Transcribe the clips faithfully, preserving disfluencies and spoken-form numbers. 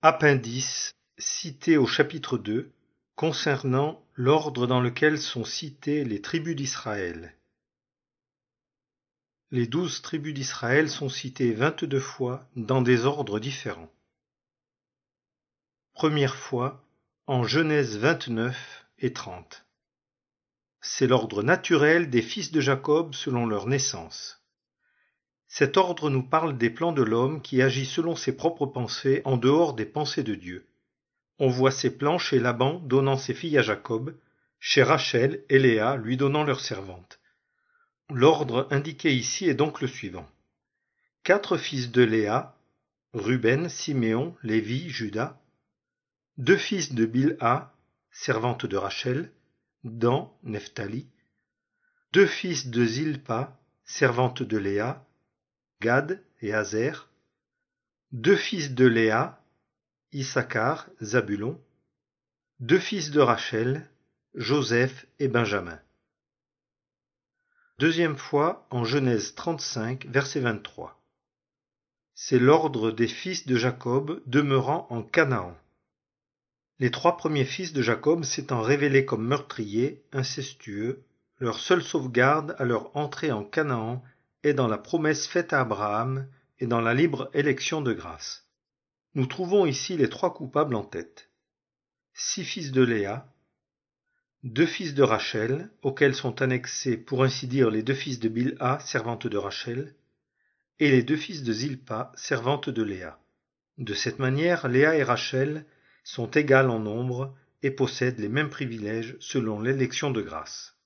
Appendice cité au chapitre deux concernant l'ordre dans lequel sont citées les tribus d'Israël. Les douze tribus d'Israël sont citées vingt-deux fois dans des ordres différents. Première fois en Genèse vingt-neuf et trente. C'est l'ordre naturel des fils de Jacob selon leur naissance. Cet ordre nous parle des plans de l'homme qui agit selon ses propres pensées en dehors des pensées de Dieu. On voit ces plans chez Laban donnant ses filles à Jacob, chez Rachel et Léa lui donnant leurs servantes. L'ordre indiqué ici est donc le suivant. Quatre fils de Léa, Ruben, Siméon, Lévi, Juda. Deux fils de Bilha, servante de Rachel, Dan, Nephtali. Deux fils de Zilpa, servante de Léa, Gad et Azer. Deux fils de Léa, Issachar, Zabulon. Deux fils de Rachel, Joseph et Benjamin. Deuxième fois en Genèse trente-cinq, verset vingt-trois. C'est l'ordre des fils de Jacob demeurant en Canaan. Les trois premiers fils de Jacob s'étant révélés comme meurtriers, incestueux, leur seule sauvegarde à leur entrée en Canaan est dans la promesse faite à Abraham et dans la libre élection de grâce. Nous trouvons ici les trois coupables en tête. Six fils de Léa, deux fils de Rachel, auxquels sont annexés pour ainsi dire les deux fils de Bilha, servante de Rachel, et les deux fils de Zilpa, servante de Léa. De cette manière, Léa et Rachel sont égales en nombre et possèdent les mêmes privilèges selon l'élection de grâce.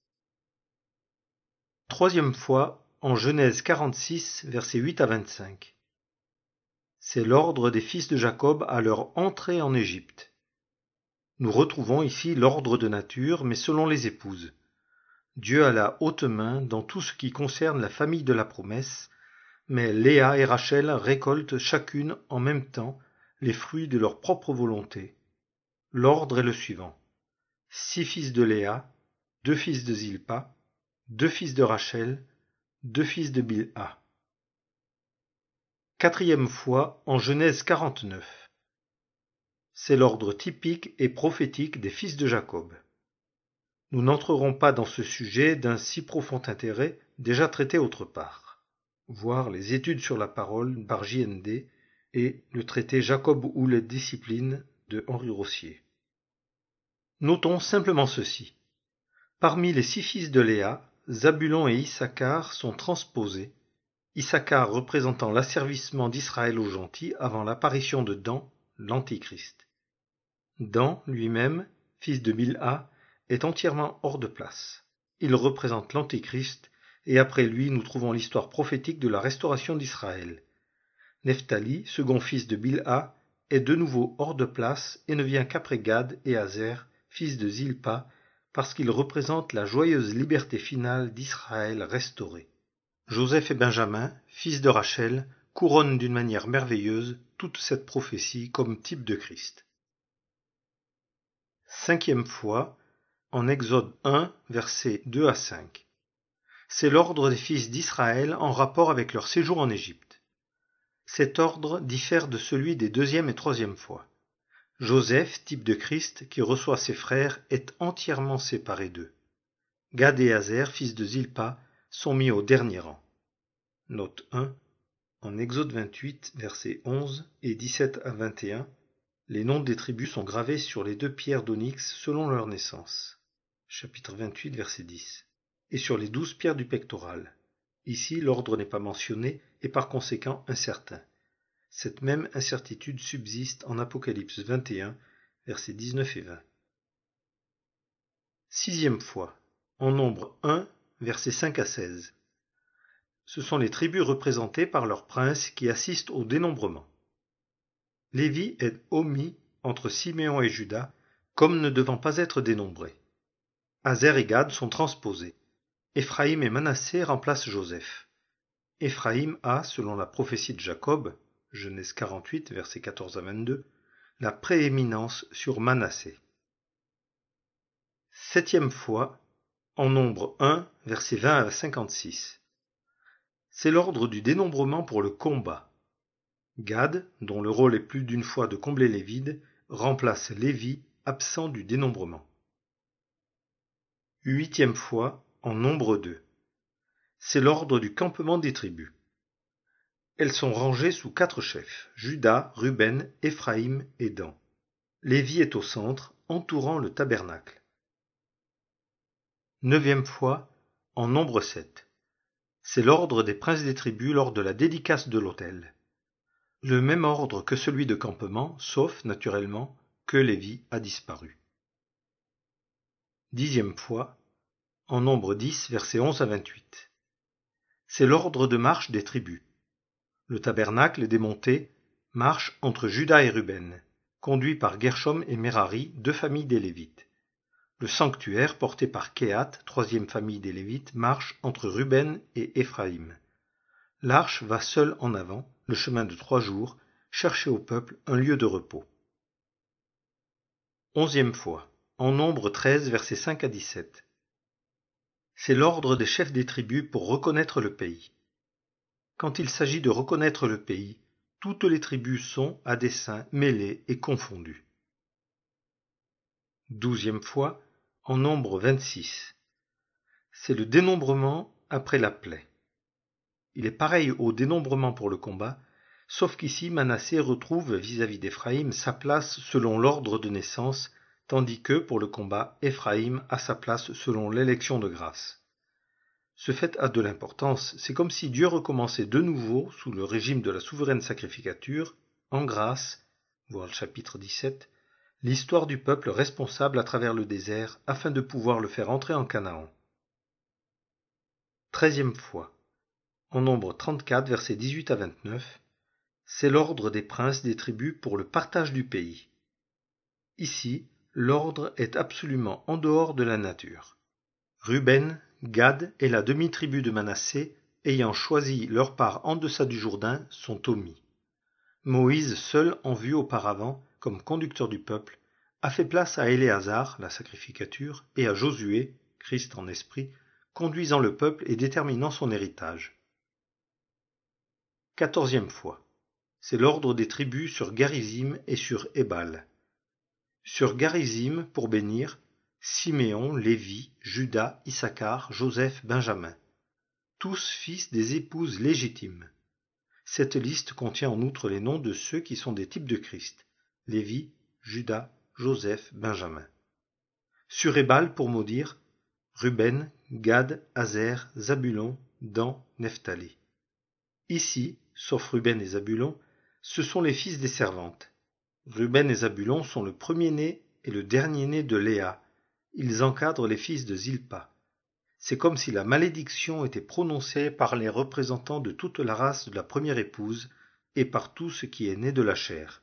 Troisième fois, en Genèse quarante-six, versets huit à vingt-cinq. C'est l'ordre des fils de Jacob à leur entrée en Égypte. Nous retrouvons ici l'ordre de nature, mais selon les épouses. Dieu a la haute main dans tout ce qui concerne la famille de la promesse, mais Léa et Rachel récoltent chacune en même temps les fruits de leur propre volonté. L'ordre est le suivant. Six fils de Léa, deux fils de Zilpa, deux fils de Rachel, deux fils de Bilha. Quatrième fois en Genèse quarante-neuf. C'est l'ordre typique et prophétique des fils de Jacob. Nous n'entrerons pas dans ce sujet d'un si profond intérêt déjà traité autre part. Voir les études sur la parole par J N D et le traité Jacob ou les disciplines de Henri Rossier. Notons simplement ceci. Parmi les six fils de Léa, Zabulon et Issachar sont transposés, Issachar représentant l'asservissement d'Israël aux gentils avant l'apparition de Dan, l'Antichrist. Dan, lui-même, fils de Bilha, est entièrement hors de place. Il représente l'Antichrist, et après lui nous trouvons l'histoire prophétique de la restauration d'Israël. Nephtali, second fils de Bilha, est de nouveau hors de place et ne vient qu'après Gad et Azer, fils de Zilpa, parce qu'il représente la joyeuse liberté finale d'Israël restaurée. Joseph et Benjamin, fils de Rachel, couronnent d'une manière merveilleuse toute cette prophétie comme type de Christ. Cinquième fois, en Exode un, versets deux à cinq. C'est l'ordre des fils d'Israël en rapport avec leur séjour en Égypte. Cet ordre diffère de celui des deuxième et troisième fois. Joseph, type de Christ, qui reçoit ses frères, est entièrement séparé d'eux. Gad et Azer, fils de Zilpa, sont mis au dernier rang. Note un. En Exode vingt-huit, versets onze et dix-sept à vingt et un, les noms des tribus sont gravés sur les deux pierres d'onyx selon leur naissance. Chapitre vingt-huit, verset dix. Et sur les douze pierres du pectoral. Ici, l'ordre n'est pas mentionné et par conséquent incertain. Cette même incertitude subsiste en Apocalypse vingt et un, versets dix-neuf et vingt. Sixième fois, en Nombre un, versets cinq à seize. Ce sont les tribus représentées par leurs princes qui assistent au dénombrement. Lévi est omis entre Siméon et Juda, comme ne devant pas être dénombrés. Azer et Gad sont transposés. Éphraïm et Manassé remplacent Joseph. Éphraïm a, selon la prophétie de Jacob, Genèse quarante-huit, versets quatorze à vingt-deux, la prééminence sur Manassé. Septième fois, en Nombre un, versets vingt à cinquante-six. C'est l'ordre du dénombrement pour le combat. Gad, dont le rôle est plus d'une fois de combler les vides, remplace Lévi, absent du dénombrement. Huitième fois, en nombre deux. C'est l'ordre du campement des tribus. Elles sont rangées sous quatre chefs, Juda, Ruben, Éphraïm et Dan. Lévi est au centre, entourant le tabernacle. Neuvième fois, en nombre sept. C'est l'ordre des princes des tribus lors de la dédicace de l'autel. Le même ordre que celui de campement, sauf, naturellement, que Lévi a disparu. Dixième fois, en nombre dix, versets onze à vingt-huit. C'est l'ordre de marche des tribus. Le tabernacle est démonté, marche entre Juda et Ruben, conduit par Gershom et Merari, deux familles des Lévites. Le sanctuaire, porté par Kehat, troisième famille des Lévites, marche entre Ruben et Éphraïm. L'arche va seule en avant, le chemin de trois jours, chercher au peuple un lieu de repos. Onzième fois, en nombre treize, versets cinq à dix-sept. C'est l'ordre des chefs des tribus pour reconnaître le pays. Quand il s'agit de reconnaître le pays, toutes les tribus sont, à dessein, mêlées et confondues. Douzième fois, en nombre vingt-six. C'est le dénombrement après la plaie. Il est pareil au dénombrement pour le combat, sauf qu'ici Manassé retrouve vis-à-vis d'Éphraïm sa place selon l'ordre de naissance, tandis que, pour le combat, Éphraïm a sa place selon l'élection de grâce. Ce fait a de l'importance, c'est comme si Dieu recommençait de nouveau, sous le régime de la souveraine sacrificature, en grâce, voir le chapitre dix-sept, l'histoire du peuple responsable à travers le désert, afin de pouvoir le faire entrer en Canaan. Treizième fois, en nombre trente-quatre, versets dix-huit à vingt-neuf, c'est l'ordre des princes des tribus pour le partage du pays. Ici, l'ordre est absolument en dehors de la nature. Ruben, Gad et la demi-tribu de Manassé, ayant choisi leur part en deçà du Jourdain, sont omis. Moïse, seul en vue auparavant, comme conducteur du peuple, a fait place à Éléazar, la sacrificature, et à Josué, Christ en esprit, conduisant le peuple et déterminant son héritage. Quatorzième fois. C'est l'ordre des tribus sur Garizim et sur Ébal. Sur Garizim, pour bénir, Siméon, Lévi, Juda, Issachar, Joseph, Benjamin, tous fils des épouses légitimes. Cette liste contient en outre les noms de ceux qui sont des types de Christ, Lévi, Juda, Joseph, Benjamin. Sur Ébal, pour maudire, Ruben, Gad, Azer, Zabulon, Dan, Nephtali. Ici, sauf Ruben et Zabulon, ce sont les fils des servantes. Ruben et Zabulon sont le premier-né et le dernier-né de Léa. Ils encadrent les fils de Zilpa. C'est comme si la malédiction était prononcée par les représentants de toute la race de la première épouse et par tout ce qui est né de la chair.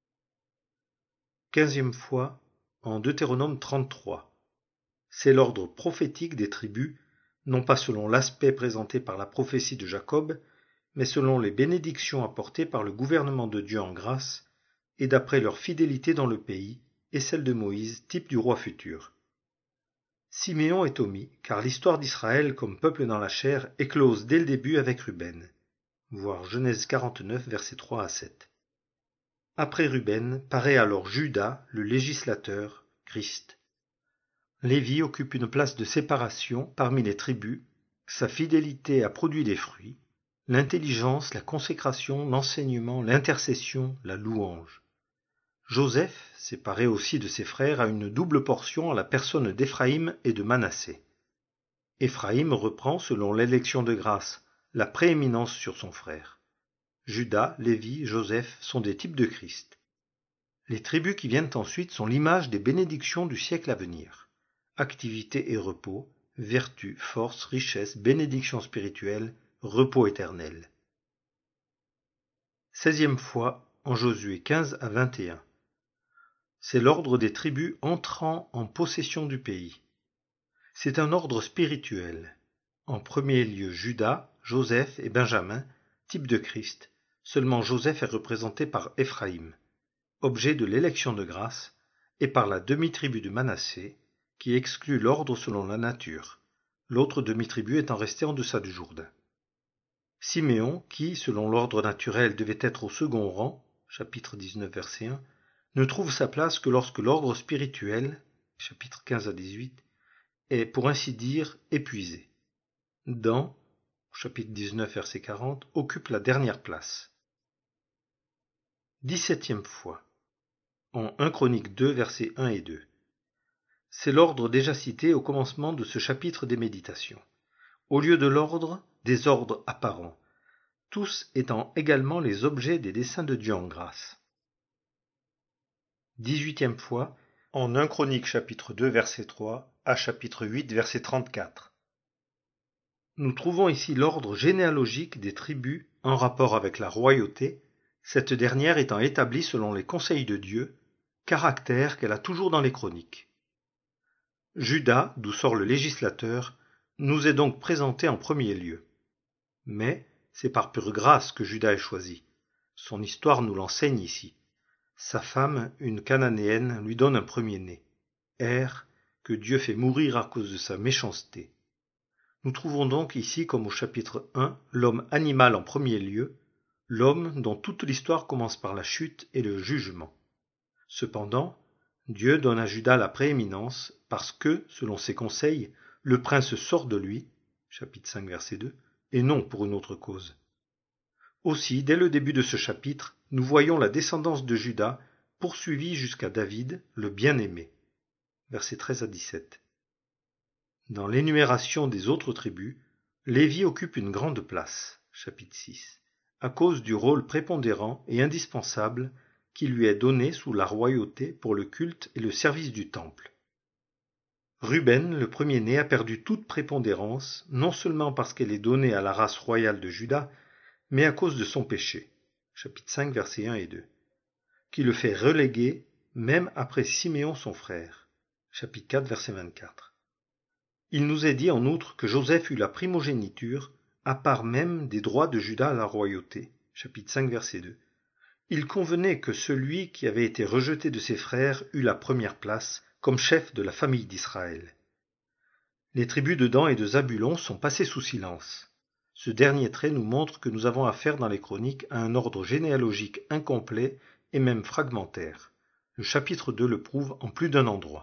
Quinzième fois, en Deutéronome trente-trois. C'est l'ordre prophétique des tribus, non pas selon l'aspect présenté par la prophétie de Jacob, mais selon les bénédictions apportées par le gouvernement de Dieu en grâce, et d'après leur fidélité dans le pays, et celle de Moïse, type du roi futur. Siméon est omis, car l'histoire d'Israël comme peuple dans la chair éclose dès le début avec Ruben. Voir Genèse quarante-neuf, versets trois à sept. Après Ruben, paraît alors Juda, le législateur, Christ. Lévi occupe une place de séparation parmi les tribus, sa fidélité a produit des fruits, l'intelligence, la consécration, l'enseignement, l'intercession, la louange. Joseph, séparé aussi de ses frères, a une double portion à la personne d'Éphraïm et de Manassé. Éphraïm reprend, selon l'élection de grâce, la prééminence sur son frère. Juda, Lévi, Joseph sont des types de Christ. Les tribus qui viennent ensuite sont l'image des bénédictions du siècle à venir. Activité et repos, vertu, force, richesse, bénédiction spirituelle, repos éternel. Seizième fois, en Josué quinze à vingt et un. C'est l'ordre des tribus entrant en possession du pays. C'est un ordre spirituel. En premier lieu Juda, Joseph et Benjamin, type de Christ. Seulement Joseph est représenté par Éphraïm, objet de l'élection de grâce, et par la demi-tribu de Manassé, qui exclut l'ordre selon la nature, l'autre demi-tribu étant restée en deçà du Jourdain. Siméon, qui, selon l'ordre naturel, devait être au second rang, chapitre dix-neuf, verset un, ne trouve sa place que lorsque l'ordre spirituel, chapitre quinze à dix-huit, est, pour ainsi dire, épuisé. Dan, chapitre dix-neuf, verset quarante, occupe la dernière place. Dix-septième fois, en un Chroniques deux, versets un et deux. C'est l'ordre déjà cité au commencement de ce chapitre des Méditations. Au lieu de l'ordre, des ordres apparents, tous étant également les objets des desseins de Dieu en grâce. Dix-huitième fois, en un Chroniques chapitre deux, verset trois, à chapitre huit, verset trente-quatre. Nous trouvons ici l'ordre généalogique des tribus en rapport avec la royauté, cette dernière étant établie selon les conseils de Dieu, caractère qu'elle a toujours dans les chroniques. Juda, d'où sort le législateur, nous est donc présenté en premier lieu. Mais c'est par pure grâce que Juda est choisi. Son histoire nous l'enseigne ici. Sa femme, une cananéenne, lui donne un premier-né, Er, que Dieu fait mourir à cause de sa méchanceté. Nous trouvons donc ici, comme au chapitre un, l'homme animal en premier lieu, l'homme dont toute l'histoire commence par la chute et le jugement. Cependant, Dieu donne à Juda la prééminence parce que, selon ses conseils, le prince sort de lui, chapitre cinq, verset deux, et non pour une autre cause. Aussi, dès le début de ce chapitre, nous voyons la descendance de Juda poursuivie jusqu'à David, le bien-aimé, versets treize à dix-sept. Dans l'énumération des autres tribus, Lévi occupe une grande place, chapitre six, à cause du rôle prépondérant et indispensable qui lui est donné sous la royauté pour le culte et le service du temple. Ruben, le premier-né, a perdu toute prépondérance, non seulement parce qu'elle est donnée à la race royale de Juda, mais à cause de son péché, chapitre cinq, versets un et deux, qui le fait reléguer même après Siméon son frère, chapitre quatre, verset vingt-quatre. Il nous est dit en outre que Joseph eut la primogéniture, à part même des droits de Juda à la royauté, chapitre cinq, verset deux. Il convenait que celui qui avait été rejeté de ses frères eût la première place, comme chef de la famille d'Israël. Les tribus de Dan et de Zabulon sont passées sous silence. Ce dernier trait nous montre que nous avons affaire dans les chroniques à un ordre généalogique incomplet et même fragmentaire. Le chapitre deux le prouve en plus d'un endroit.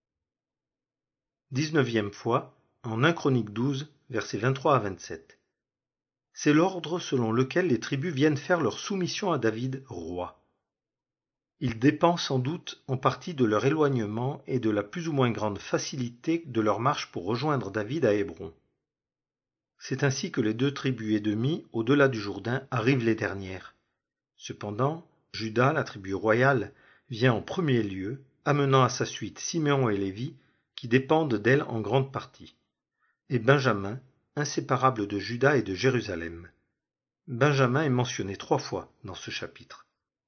Dix-neuvième fois, en un Chroniques douze, versets vingt-trois à vingt-sept. C'est l'ordre selon lequel les tribus viennent faire leur soumission à David, roi. Il dépend sans doute en partie de leur éloignement et de la plus ou moins grande facilité de leur marche pour rejoindre David à Hébron. C'est ainsi que les deux tribus et demie, au-delà du Jourdain, arrivent les dernières. Cependant, Juda, la tribu royale, vient en premier lieu, amenant à sa suite Siméon et Lévi, qui dépendent d'elle en grande partie, et Benjamin, inséparable de Juda et de Jérusalem. Benjamin est mentionné trois fois dans ce chapitre.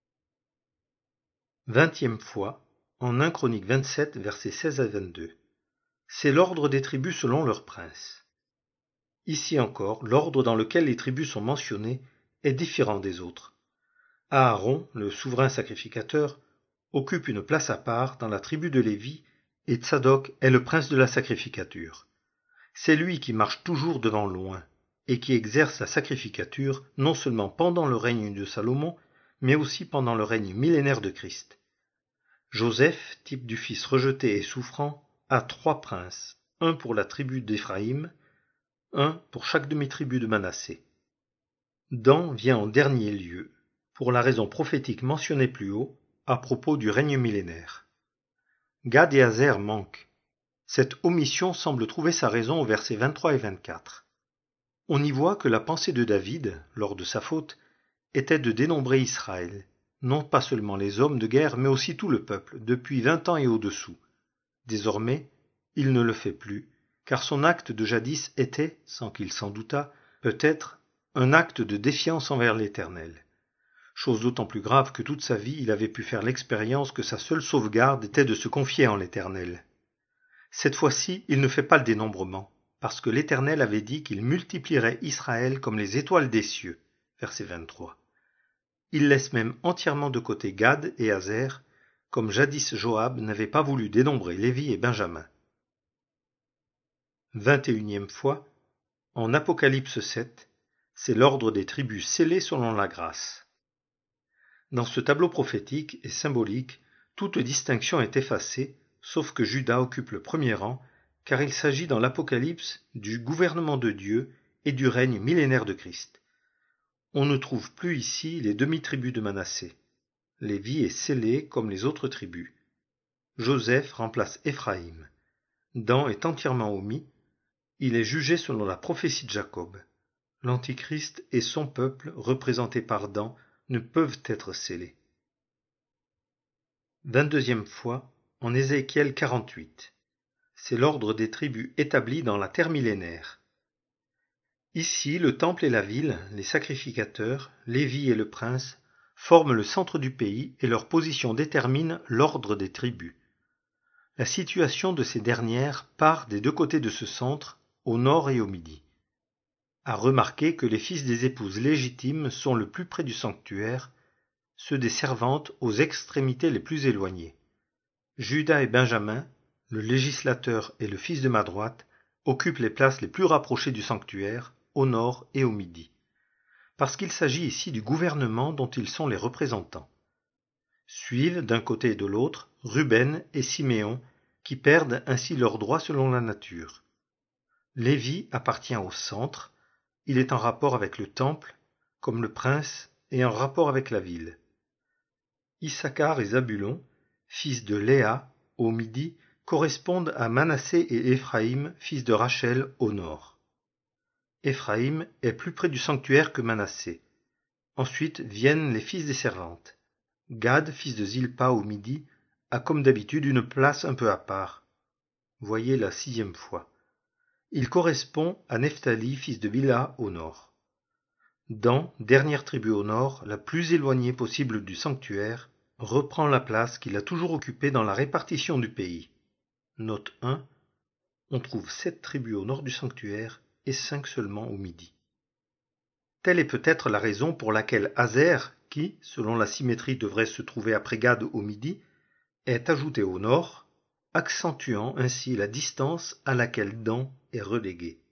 Vingtième fois, en un Chroniques vingt-sept, versets seize à vingt-deux. C'est l'ordre des tribus selon leurs princes. Ici encore, l'ordre dans lequel les tribus sont mentionnées est différent des autres. Aaron, le souverain sacrificateur, occupe une place à part dans la tribu de Lévi, et Tsadok est le prince de la sacrificature. C'est lui qui marche toujours devant loin, et qui exerce la sacrificature non seulement pendant le règne de Salomon, mais aussi pendant le règne millénaire de Christ. Joseph, type du fils rejeté et souffrant, a trois princes, un pour la tribu d'Éphraïm, un pour chaque demi-tribu de Manassé. Dan vient en dernier lieu, pour la raison prophétique mentionnée plus haut, à propos du règne millénaire. Gad et Azer manquent. Cette omission semble trouver sa raison aux versets vingt-trois et vingt-quatre. On y voit que la pensée de David, lors de sa faute, était de dénombrer Israël, non pas seulement les hommes de guerre, mais aussi tout le peuple, depuis vingt ans et au-dessous. Désormais, il ne le fait plus, car son acte de jadis était, sans qu'il s'en doutât, peut-être, un acte de défiance envers l'Éternel. Chose d'autant plus grave que toute sa vie il avait pu faire l'expérience que sa seule sauvegarde était de se confier en l'Éternel. Cette fois-ci, il ne fait pas le dénombrement, parce que l'Éternel avait dit qu'il multiplierait Israël comme les étoiles des cieux. Verset vingt-trois. Il laisse même entièrement de côté Gad et Azer, comme jadis Joab n'avait pas voulu dénombrer Lévi et Benjamin. Vingt et unième fois, en Apocalypse sept, c'est l'ordre des tribus scellées selon la grâce. Dans ce tableau prophétique et symbolique, toute distinction est effacée, sauf que Juda occupe le premier rang, car il s'agit dans l'Apocalypse du gouvernement de Dieu et du règne millénaire de Christ. On ne trouve plus ici les demi-tribus de Manassé. Lévi est scellé comme les autres tribus. Joseph remplace Éphraïm. Dan est entièrement omis. Il est jugé selon la prophétie de Jacob. L'Antichrist et son peuple, représentés par Dan, ne peuvent être scellés. vingt-deuxième fois, en Ézéchiel quarante-huit. C'est l'ordre des tribus établi dans la terre millénaire. Ici, le temple et la ville, les sacrificateurs, Lévi et le prince, forment le centre du pays et leur position détermine l'ordre des tribus. La situation de ces dernières part des deux côtés de ce centre, au nord et au midi. À remarquer que les fils des épouses légitimes sont le plus près du sanctuaire, ceux des servantes aux extrémités les plus éloignées. Juda et Benjamin, le législateur et le fils de ma droite, occupent les places les plus rapprochées du sanctuaire, au nord et au midi, parce qu'il s'agit ici du gouvernement dont ils sont les représentants. Suivent d'un côté et de l'autre Ruben et Siméon, qui perdent ainsi leurs droits selon la nature. Lévi appartient au centre, il est en rapport avec le temple, comme le prince, et en rapport avec la ville. Issachar et Zabulon, fils de Léa, au midi, correspondent à Manassé et Éphraïm, fils de Rachel, au nord. Éphraïm est plus près du sanctuaire que Manassé. Ensuite viennent les fils des servantes. Gad, fils de Zilpa, au midi, a comme d'habitude une place un peu à part. Voyez la sixième fois. Il correspond à Nephtali, fils de Bila, au nord. Dan, dernière tribu au nord, la plus éloignée possible du sanctuaire, reprend la place qu'il a toujours occupée dans la répartition du pays. Note un. On trouve sept tribus au nord du sanctuaire et cinq seulement au midi. Telle est peut-être la raison pour laquelle Azer, qui, selon la symétrie devrait se trouver après Gad au midi, est ajouté au nord, accentuant ainsi la distance à laquelle Dan est relégué.